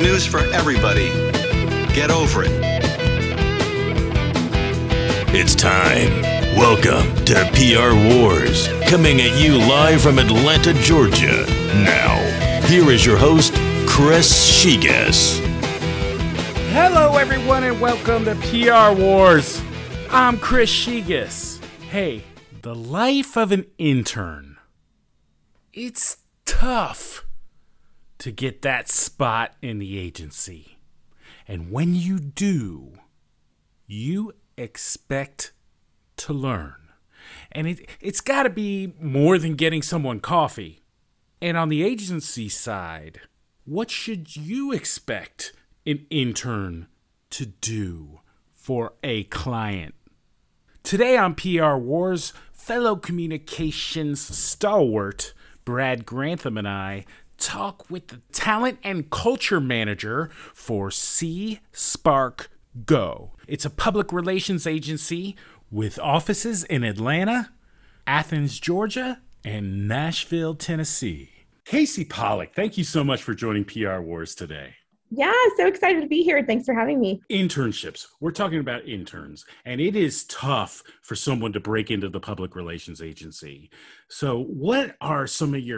news for everybody. Get over it. It's time. Welcome to PR Wars, coming at you live from Atlanta, Georgia. Now, here is your host, Chris Shigas. Hello, everyone, and welcome to PR Wars. I'm Chris Shigas. Hey, the life of an intern. It's tough to get that spot in the agency. And when you do, you expect to learn. And it's got to be more than getting someone coffee. And on the agency side, what should you expect an intern to do for a client? Today on PR Wars, fellow communications stalwart Brad Grantham and I talk with the talent and culture manager for C Spark Go. It's a public relations agency with offices in Atlanta, Athens, Georgia, and Nashville, Tennessee. Casey Pollock, thank you so much for joining PR Wars today. Yeah, so excited to be here. Thanks for having me. Internships. We're talking about interns, and it is tough for someone to break into the public relations agency. So what are some of your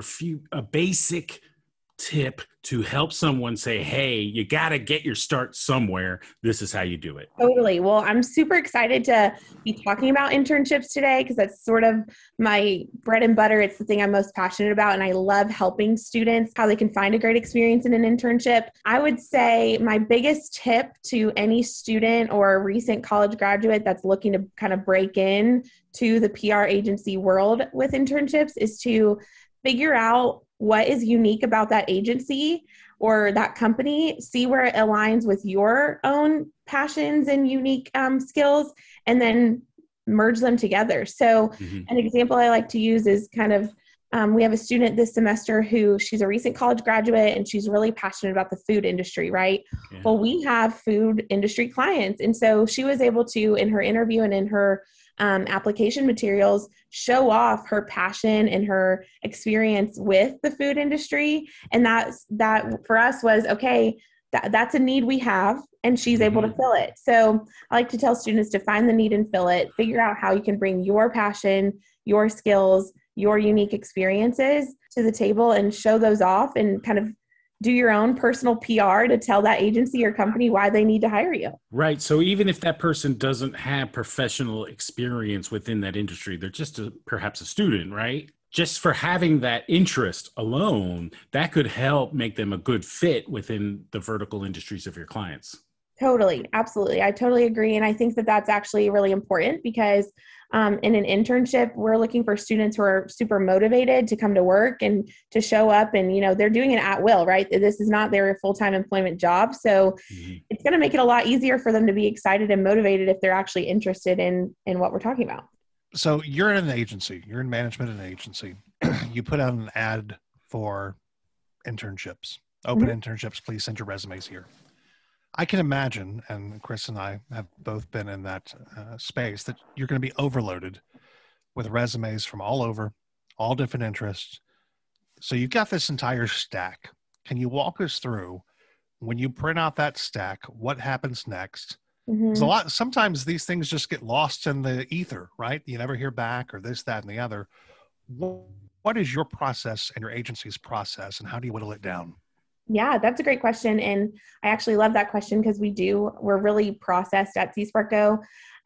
basic tip to help someone say, hey, you got to get your start somewhere. This is how you do it. Totally. Well, I'm super excited to be talking about internships today because that's sort of my bread and butter. It's the thing I'm most passionate about. And I love helping students how they can find a great experience in an internship. I would say my biggest tip to any student or recent college graduate that's looking to kind of break in to the PR agency world with internships is to figure out what is unique about that agency or that company, see where it aligns with your own passions and unique skills, and then merge them together. So an example I like to use is kind of, we have a student this semester who she's a recent college graduate and she's really passionate about the food industry, right? Yeah. Well, we have food industry clients. And so she was able to, in her interview and in her application materials, show off her passion and her experience with the food industry. And that for us was, okay, that's a need we have, and she's able to fill it. So I like to tell students to find the need and fill it, figure out how you can bring your passion, your skills, your unique experiences to the table and show those off and kind of do your own personal PR to tell that agency or company why they need to hire you. Right. So even if that person doesn't have professional experience within that industry, they're just perhaps a student, right? Just for having that interest alone, that could help make them a good fit within the vertical industries of your clients. Totally. Absolutely. I totally agree. And I think that that's actually really important because in an internship, we're looking for students who are super motivated to come to work and to show up and, they're doing it at will, right? This is not their full-time employment job. So it's going to make it a lot easier for them to be excited and motivated if they're actually interested in what we're talking about. So you're in an agency, you're in management in an agency. You put out an ad for internships, open internships, please send your resumes here. I can imagine, and Chris and I have both been in that space, that you're going to be overloaded with resumes from all over, all different interests. So you've got this entire stack. Can you walk us through, when you print out that stack, what happens next? Sometimes these things just get lost in the ether, right? You never hear back or this, that, and the other. What is your process and your agency's process, and how do you whittle it down? Yeah, that's a great question. And I actually love that question because we're really processed at C Spark Go.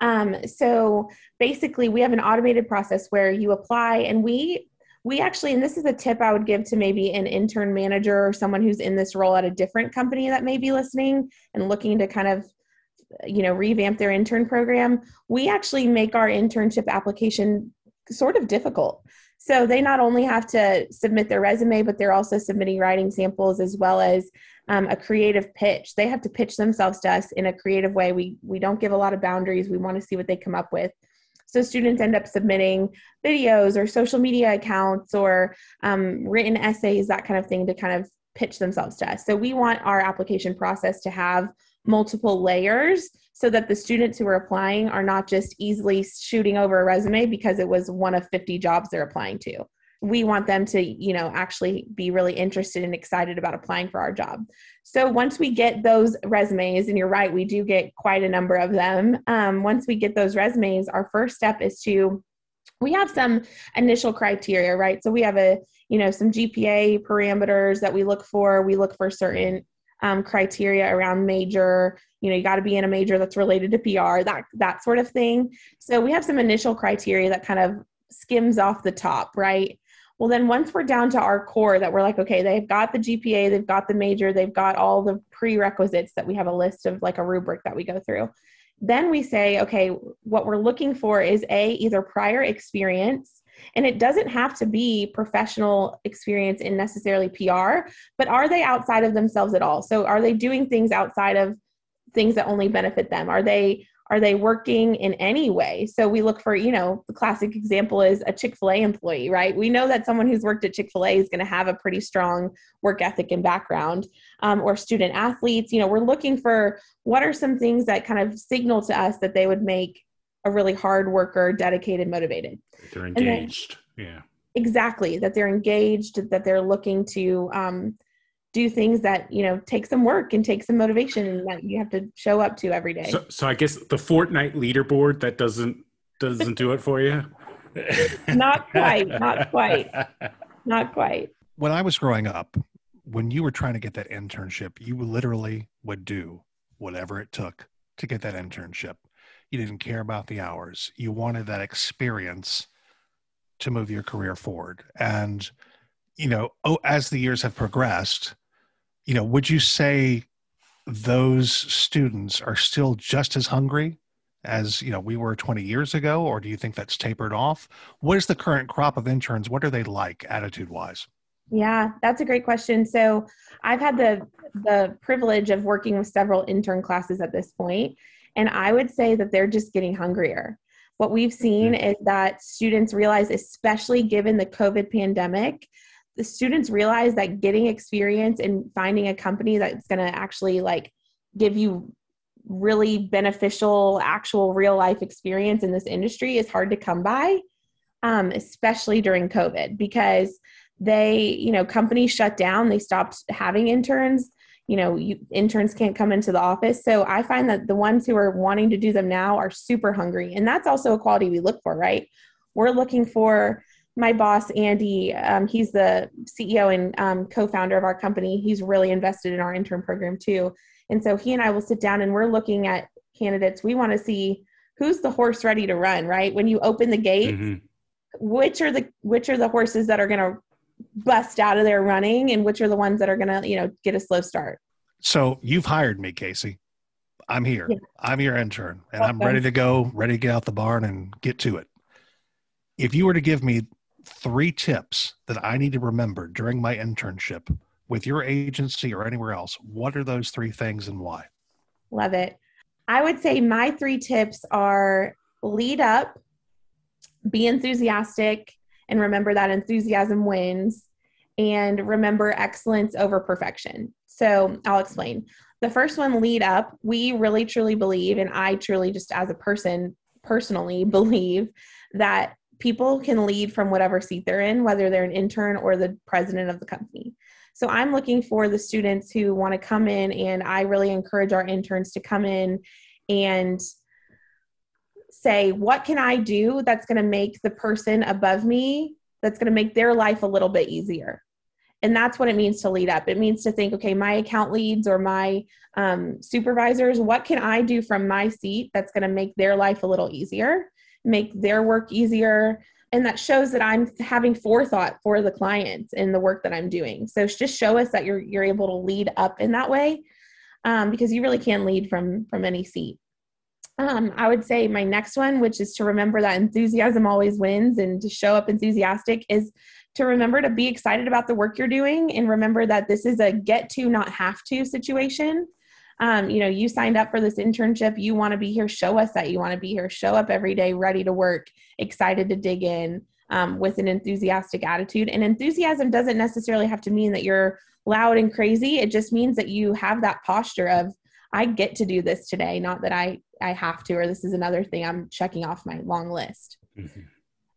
So basically we have an automated process where you apply and we actually, and this is a tip I would give to maybe an intern manager or someone who's in this role at a different company that may be listening and looking to kind of, revamp their intern program. We actually make our internship application sort of difficult. So they not only have to submit their resume, but they're also submitting writing samples as well as a creative pitch. They have to pitch themselves to us in a creative way. We don't give a lot of boundaries. We want to see what they come up with. So students end up submitting videos or social media accounts or written essays, that kind of thing, to kind of pitch themselves to us. So we want our application process to have multiple layers so that the students who are applying are not just easily shooting over a resume because it was one of 50 jobs they're applying to. we want them to, actually be really interested and excited about applying for our job. So once we get those resumes, and you're right, we do get quite a number of them. Once we get those resumes, our first step is we have some initial criteria, right? So we have some GPA parameters that we look for. We look for certain criteria around major, you got to be in a major that's related to PR, that sort of thing. So we have some initial criteria that kind of skims off the top, right? Well, then once we're down to our core that we're like, okay, they've got the GPA, they've got the major, they've got all the prerequisites that we have a list of, like a rubric that we go through. Then we say, okay, what we're looking for is either prior experience, and it doesn't have to be professional experience in necessarily PR, but are they outside of themselves at all? So are they doing things outside of things that only benefit them? Are they working in any way? So we look for, the classic example is a Chick-fil-A employee, right? We know that someone who's worked at Chick-fil-A is going to have a pretty strong work ethic and background, or student athletes. We're looking for what are some things that kind of signal to us that they would make a really hard worker, dedicated, motivated. They're engaged. Yeah. Exactly. That they're engaged, that they're looking to do things that, take some work and take some motivation, and that you have to show up to every day. So I guess the Fortnite leaderboard, that doesn't do it for you? Not quite. When I was growing up, when you were trying to get that internship, you literally would do whatever it took to get that internship. You didn't care about the hours. You wanted that experience to move your career forward. And, as the years have progressed, would you say those students are still just as hungry as, we were 20 years ago, or do you think that's tapered off? What is the current crop of interns? What are they like attitude-wise? Yeah, that's a great question. So I've had the privilege of working with several intern classes at this point, and I would say that they're just getting hungrier. What we've seen is that students realize, especially given the COVID pandemic, the students realize that getting experience and finding a company that's going to actually give you really beneficial, actual real life experience in this industry is hard to come by, especially during COVID, because companies shut down. They stopped having interns. Interns can't come into the office. So I find that the ones who are wanting to do them now are super hungry. And that's also a quality we look for, right? We're looking for, my boss, Andy, he's the CEO and co-founder of our company. He's really invested in our intern program too. And so he and I will sit down and we're looking at candidates. We want to see who's the horse ready to run, right? When you open the gate, which are the horses that are going to bust out of there running, and which are the ones that are going to, get a slow start. So you've hired me, Casey. I'm here. Yeah. I'm your intern, and Welcome. I'm ready to go, ready to get out the barn and get to it. If you were to give me 3 tips that I need to remember during my internship with your agency or anywhere else, what are those 3 things and why? Love it. I would say my 3 tips are: lead up, be enthusiastic, and remember that enthusiasm wins, and remember excellence over perfection. So I'll explain. The first one, lead up. We really truly believe, and I truly just as a person personally believe, that people can lead from whatever seat they're in, whether they're an intern or the president of the company. So I'm looking for the students who want to come in, and I really encourage our interns to come in and say, what can I do that's going to make the person above me, that's going to make their life a little bit easier? And that's what it means to lead up. It means to think, okay, my account leads or my supervisors, what can I do from my seat that's going to make their life a little easier, make their work easier? And that shows that I'm having forethought for the clients in the work that I'm doing. So just show us that you're able to lead up in that way, because you really can lead from any seat. I would say my next one, which is to remember that enthusiasm always wins, and to show up enthusiastic, is to remember to be excited about the work you're doing, and remember that this is a get to, not have to situation. You signed up for this internship. You want to be here. Show us that you want to be here. Show up every day, ready to work, excited to dig in, with an enthusiastic attitude. And enthusiasm doesn't necessarily have to mean that you're loud and crazy. It just means that you have that posture of, I get to do this today, not that I have to, or this is another thing I'm checking off my long list. Mm-hmm.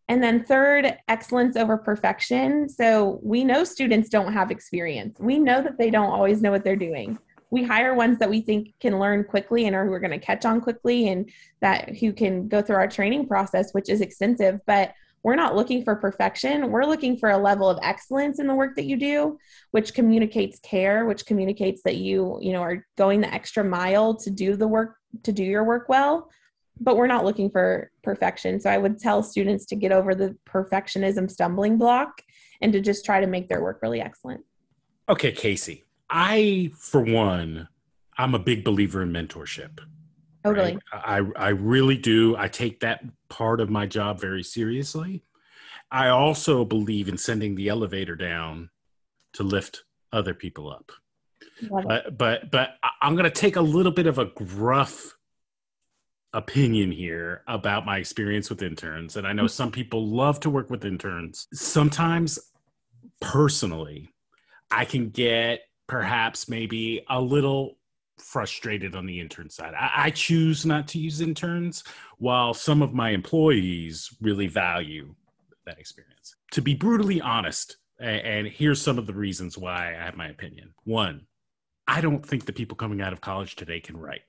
And then third, excellence over perfection. So we know students don't have experience. We know that they don't always know what they're doing. We hire ones that we think can learn quickly and are who are going to catch on quickly and that who can go through our training process, which is extensive, but we're not looking for perfection. We're looking for a level of excellence in the work that you do, which communicates care, which communicates that you are going the extra mile to do the work, to do your work well. But we're not looking for perfection. So I would tell students to get over the perfectionism stumbling block and to just try to make their work really excellent. Okay, Casey. For one, I'm a big believer in mentorship. Totally. Right? I really do. I take that part of my job very seriously. I also believe in sending the elevator down to lift other people up. But I'm going to take a little bit of a gruff opinion here about my experience with interns. And I know some people love to work with interns. Sometimes personally, I can get perhaps maybe a little frustrated on the intern side. I choose not to use interns while some of my employees really value that experience. To be brutally honest, and here's some of the reasons why I have my opinion. One, I don't think the people coming out of college today can write.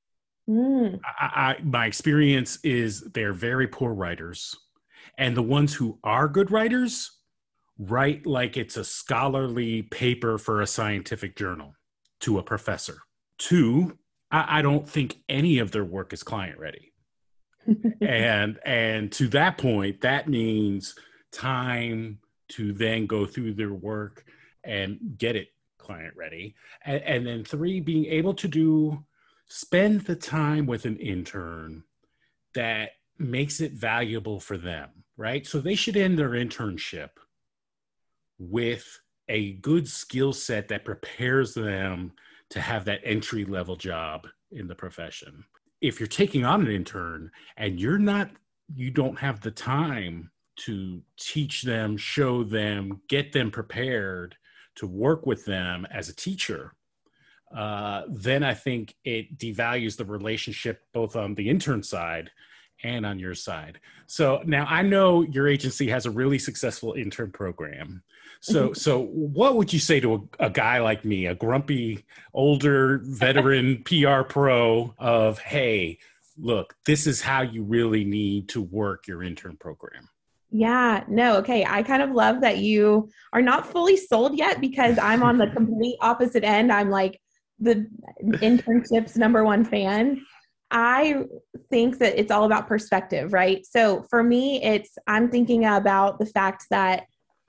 My experience is they're very poor writers, and the ones who are good writers write like it's a scholarly paper for a scientific journal to a professor. Two, I don't think any of their work is client ready. and to that point, that means time to then go through their work and get it client ready. And then three, being able to spend the time with an intern that makes it valuable for them, right? So they should end their internship with a good skill set that prepares them to have that entry level job in the profession. If you're taking on an intern and you don't have the time to teach them, show them, get them prepared to work with them as a teacher, then I think it devalues the relationship both on the intern side and on your side. So now I know your agency has a really successful intern program. So what would you say to a guy like me, a grumpy, older veteran PR pro of, hey, look, this is how you really need to work your intern program? Yeah, no, okay. I kind of love that you are not fully sold yet because I'm on the complete opposite end. I'm like the internships #1 fan. I think that it's all about perspective, right? So for me, I'm thinking about the fact that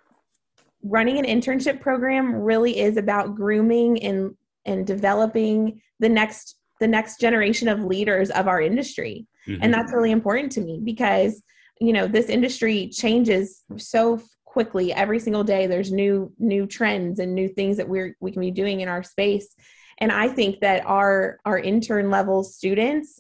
running an internship program really is about grooming and developing the next generation of leaders of our industry. Mm-hmm. And that's really important to me because, this industry changes so quickly every single day. There's new trends and new things that we can be doing in our space. And I think that our intern level students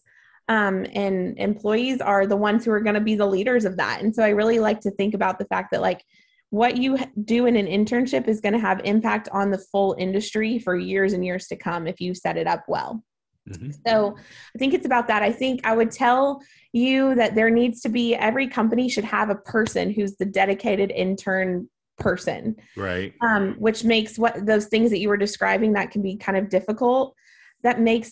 and employees are the ones who are going to be the leaders of that. And so I really like to think about the fact that what you do in an internship is going to have impact on the full industry for years and years to come if you set it up well. Mm-hmm. So I think it's about that. I think I would tell you that there needs to be, every company should have a person who's the dedicated intern person. Right. Which makes those things that you were describing that can be kind of difficult, that makes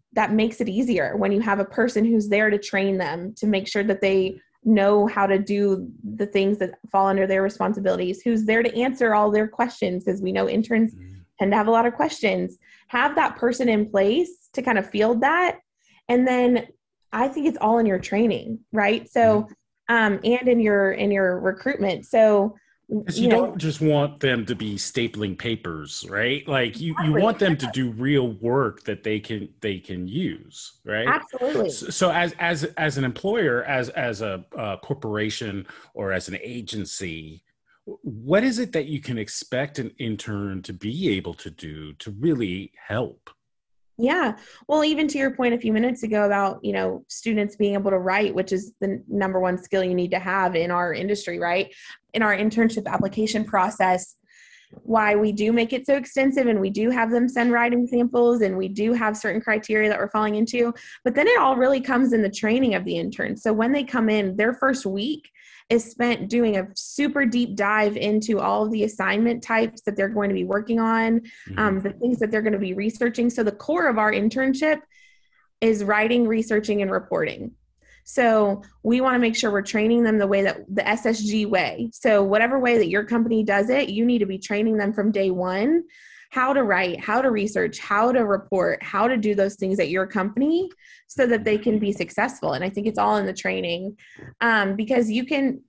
it easier when you have a person who's there to train them, to make sure that they know how to do the things that fall under their responsibilities, who's there to answer all their questions, because we know interns tend to have a lot of questions. Have that person in place to kind of field that. And then I think it's all in your training, right? So, and in your recruitment. So, because you don't just want them to be stapling papers, right? Like you want them to do real work that they can use, right? Absolutely. So as an employer, as a corporation or as an agency, what is it that you can expect an intern to be able to do to really help? Yeah. Well, even to your point a few minutes ago about, students being able to write, which is the #1 skill you need to have in our industry, right? In our internship application process, why we do make it so extensive and we do have them send writing samples and we do have certain criteria that we're falling into, but then it all really comes in the training of the interns. So when they come in their first week is spent doing a super deep dive into all of the assignment types that they're going to be working on, the things that they're going to be researching. So the core of our internship is writing, researching, and reporting. So we want to make sure we're training them the way that the SSG way. So whatever way that your company does it, you need to be training them from day one, how to write, how to research, how to report, how to do those things at your company so that they can be successful. And I think it's all in the training, because you can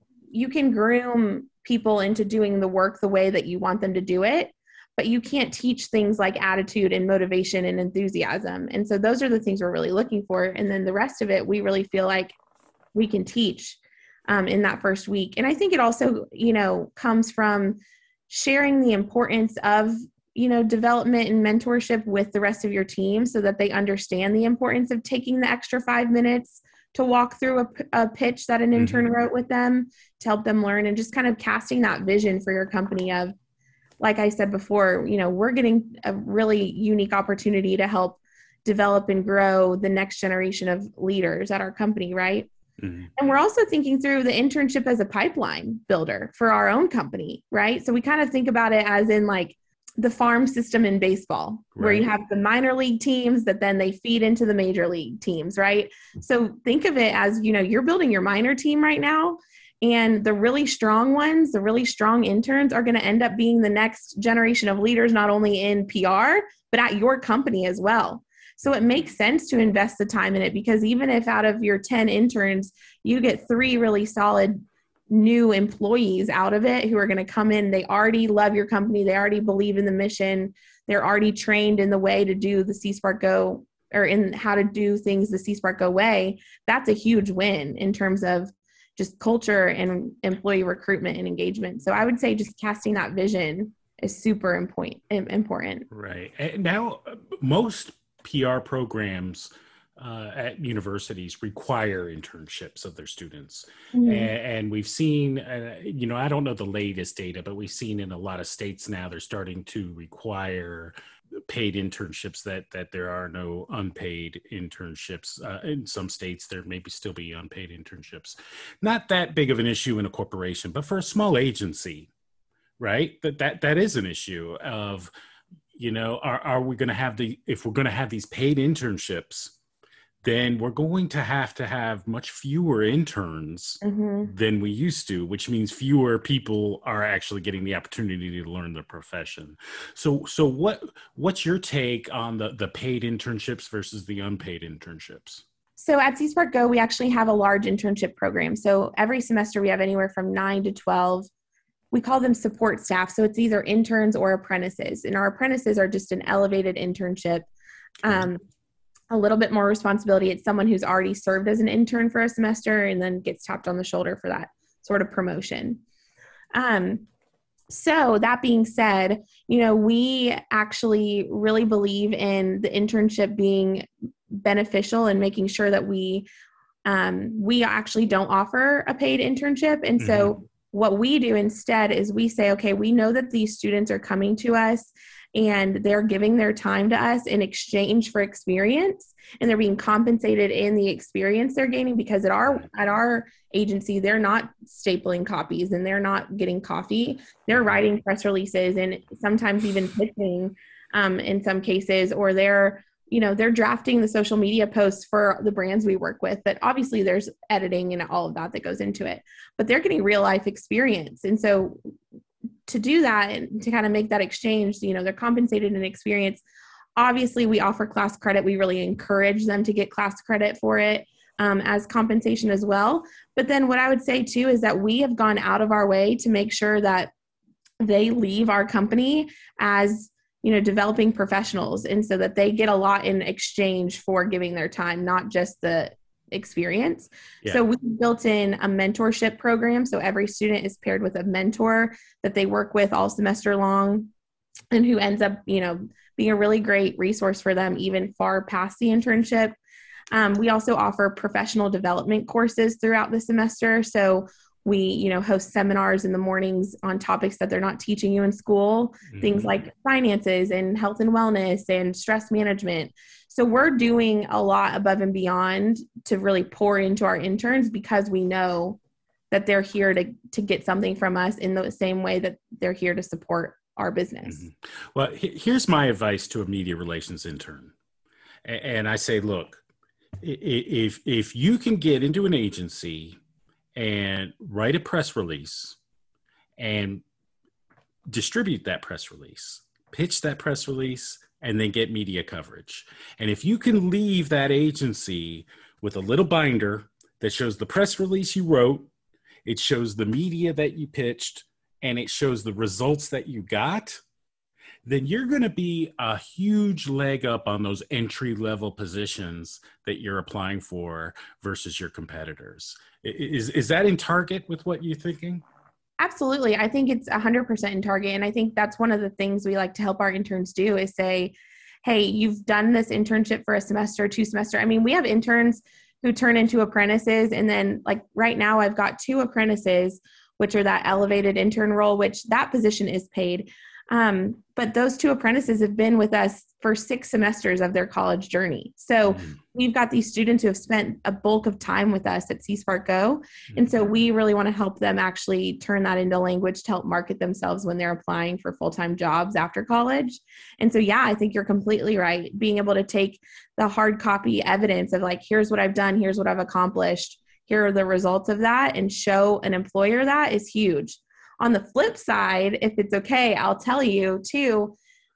groom people into doing the work the way that you want them to do it, but you can't teach things like attitude and motivation and enthusiasm. And so those are the things we're really looking for. And then the rest of it, we really feel like we can teach in that first week. And I think it also, comes from sharing the importance of, development and mentorship with the rest of your team so that they understand the importance of taking the extra 5 minutes to walk through a pitch that an intern wrote with them to help them learn, and just kind of casting that vision for your company of, like I said before, we're getting a really unique opportunity to help develop and grow the next generation of leaders at our company, right? Mm-hmm. And we're also thinking through the internship as a pipeline builder for our own company, right? So we kind of think about it as in like the farm system in baseball, where you have the minor league teams that then they feed into the major league teams, right? So think of it as, you're building your minor team right now, and the really strong ones, the really strong interns are going to end up being the next generation of leaders, not only in PR, but at your company as well. So it makes sense to invest the time in it, because even if out of your 10 interns, you get 3 really solid new employees out of it who are going to come in, they already love your company, they already believe in the mission, they're already trained in the way to do the C-Spark Go, or in how to do things the C-Spark Go way. That's a huge win in terms of just culture and employee recruitment and engagement. So I would say just casting that vision is super important. Right. And now most PR programs at universities require internships of their students. Mm-hmm. And we've seen, I don't know the latest data, but we've seen in a lot of states now, they're starting to require paid internships, that there are no unpaid internships. In some states, there may still be unpaid internships. Not that big of an issue in a corporation, but for a small agency, right? That is an issue of, are we going to have if we're going to have these paid internships, then we're going to have much fewer interns than we used to, which means fewer people are actually getting the opportunity to learn the profession. So what's your take on the paid internships versus the unpaid internships? So at C-Spark Go, we actually have a large internship program. So every semester we have anywhere from 9 to 12. We call them support staff. So it's either interns or apprentices. And our apprentices are just an elevated internship. A little bit more responsibility. It's someone who's already served as an intern for a semester and then gets tapped on the shoulder for that sort of promotion. So that being said, we actually really believe in the internship being beneficial and making sure that we actually don't offer a paid internship. And so what we do instead is we say, okay, we know that these students are coming to us and they're giving their time to us in exchange for experience, and they're being compensated in the experience they're gaining, because at our agency, they're not stapling copies and they're not getting coffee. They're writing press releases and sometimes even pitching in some cases, or they're drafting the social media posts for the brands we work with. But obviously there's editing and all of that goes into it, but they're getting real life experience. And so to do that and to kind of make that exchange, they're compensated in experience. Obviously we offer class credit. We really encourage them to get class credit for it as compensation as well. But then what I would say too, is that we have gone out of our way to make sure that they leave our company as, developing professionals. And so that they get a lot in exchange for giving their time, not just the experience. Yeah. So we built in a mentorship program. So every student is paired with a mentor that they work with all semester long, and who ends up, being a really great resource for them, even far past the internship. We also offer professional development courses throughout the semester. So we, host seminars in the mornings on topics that they're not teaching you in school, things like finances and health and wellness and stress management. So we're doing a lot above and beyond to really pour into our interns, because we know that they're here to get something from us in the same way that they're here to support our business. Well, here's my advice to a media relations intern. And I say, look, if you can get into an agency and write a press release and distribute that press release, pitch that press release, and then get media coverage. And if you can leave that agency with a little binder that shows the press release you wrote, it shows the media that you pitched, and it shows the results that you got, then you're going to be a huge leg up on those entry-level positions that you're applying for versus your competitors. Is that in target with what you're thinking? Absolutely. I think it's 100% in target. And I think that's one of the things we like to help our interns do is say, hey, you've done this internship for a semester, 2 semesters. I mean, we have interns who turn into apprentices. And then like right now I've got 2 apprentices, which are that elevated intern role, which that position is paid. But those 2 apprentices have been with us for 6 semesters of their college journey. So we've got these students who have spent a bulk of time with us at CSpark Go. And so we really want to help them actually turn that into language to help market themselves when they're applying for full-time jobs after college. And so, yeah, I think you're completely right. Being able to take the hard copy evidence of like, here's what I've done, here's what I've accomplished, here are the results of that, and show an employer that is huge. On the flip side, if it's okay, I'll tell you too,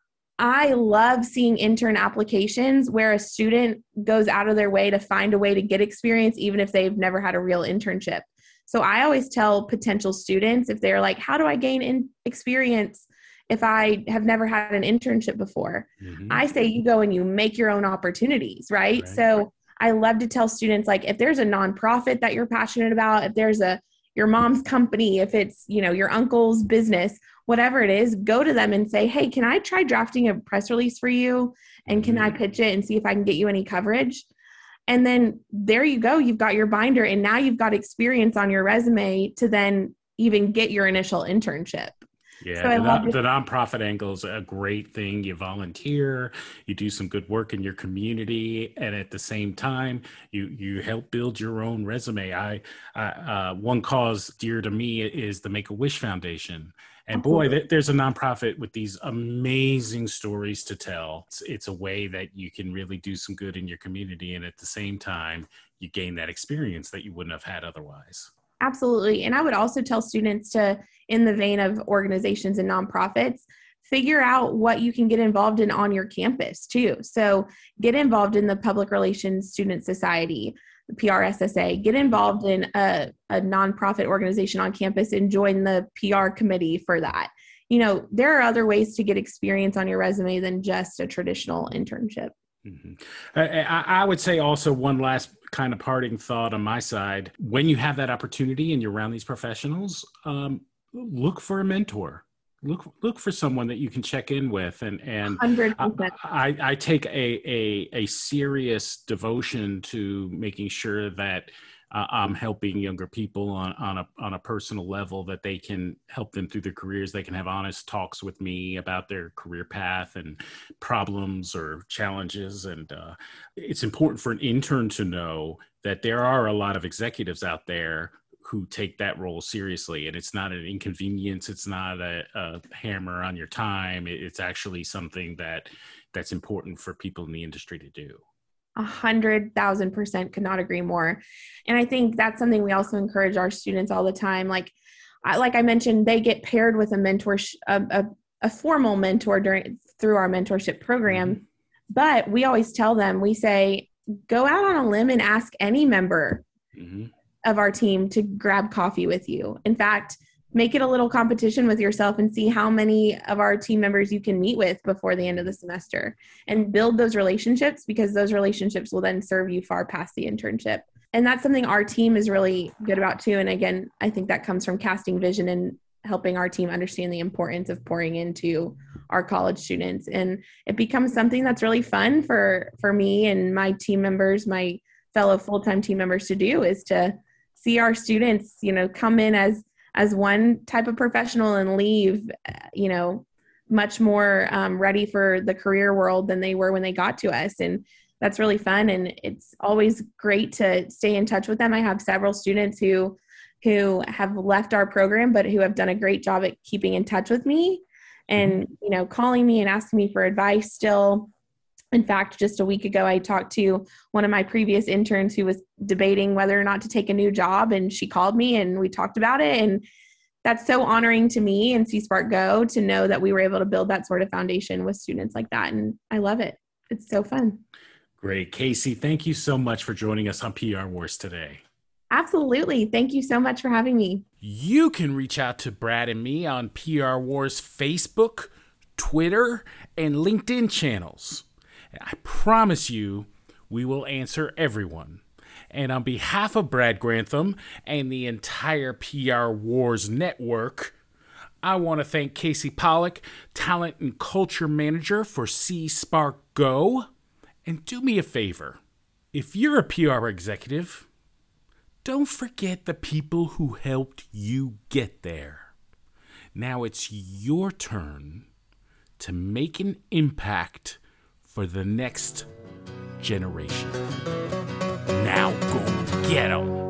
I love seeing intern applications where a student goes out of their way to find a way to get experience, even if they've never had a real internship. So I always tell potential students, if they're like, how do I gain experience if I have never had an internship before? I say you go and you make your own opportunities, right? So I love to tell students, like, if there's a nonprofit that you're passionate about, if there's your mom's company, if it's, your uncle's business, whatever it is, go to them and say, hey, can I try drafting a press release for you? And can I pitch it and see if I can get you any coverage? And then there you go. You've got your binder and now you've got experience on your resume to then even get your initial internship. Yeah, so the nonprofit angle is a great thing. You volunteer, you do some good work in your community, and at the same time, you help build your own resume. One cause dear to me is the Make-A-Wish Foundation. And boy, there's a nonprofit with these amazing stories to tell. It's a way that you can really do some good in your community, and at the same time, you gain that experience that you wouldn't have had otherwise. Absolutely. And I would also tell students to, in the vein of organizations and nonprofits, figure out what you can get involved in on your campus too. So get involved in the Public Relations Student Society, the PRSSA, get involved in a nonprofit organization on campus and join the PR committee for that. There are other ways to get experience on your resume than just a traditional internship. I would say also one last kind of parting thought on my side. When you have that opportunity and you're around these professionals, look for a mentor. Look for someone that you can check in with. And 100%. I take a serious devotion to making sure that I'm helping younger people on a personal level, that they can help them through their careers. They can have honest talks with me about their career path and problems or challenges. And it's important for an intern to know that there are a lot of executives out there who take that role seriously. And it's not an inconvenience. It's not a hammer on your time. It's actually something that's important for people in the industry to do. 100,000% could not agree more. And I think that's something we also encourage our students all the time. Like I mentioned, they get paired with a mentor, a formal mentor through our mentorship program. But we always tell them, we say, go out on a limb and ask any member of our team to grab coffee with you. In fact, make it a little competition with yourself and see how many of our team members you can meet with before the end of the semester, and build those relationships, because those relationships will then serve you far past the internship. And that's something our team is really good about too. And again, I think that comes from casting vision and helping our team understand the importance of pouring into our college students. And it becomes something that's really fun for me and my team members, my fellow full-time team members, to do, is to see our students, come in as one type of professional and leave, much more ready for the career world than they were when they got to us. And that's really fun. And it's always great to stay in touch with them. I have several students who who have left our program, but who have done a great job at keeping in touch with me and, calling me and asking me for advice still. In fact, just a week ago, I talked to one of my previous interns who was debating whether or not to take a new job, and she called me and we talked about it. And that's so honoring to me and C-Spark Go to know that we were able to build that sort of foundation with students like that. And I love it. It's so fun. Great. Casey, thank you so much for joining us on PR Wars today. Absolutely. Thank you so much for having me. You can reach out to Brad and me on PR Wars Facebook, Twitter, and LinkedIn channels. I promise you, we will answer everyone. And on behalf of Brad Grantham and the entire PR Wars network, I want to thank Casey Pollock, Talent and Culture Manager for C-Spark Go. And do me a favor, if you're a PR executive, don't forget the people who helped you get there. Now it's your turn to make an impact for the next generation. Now go get 'em.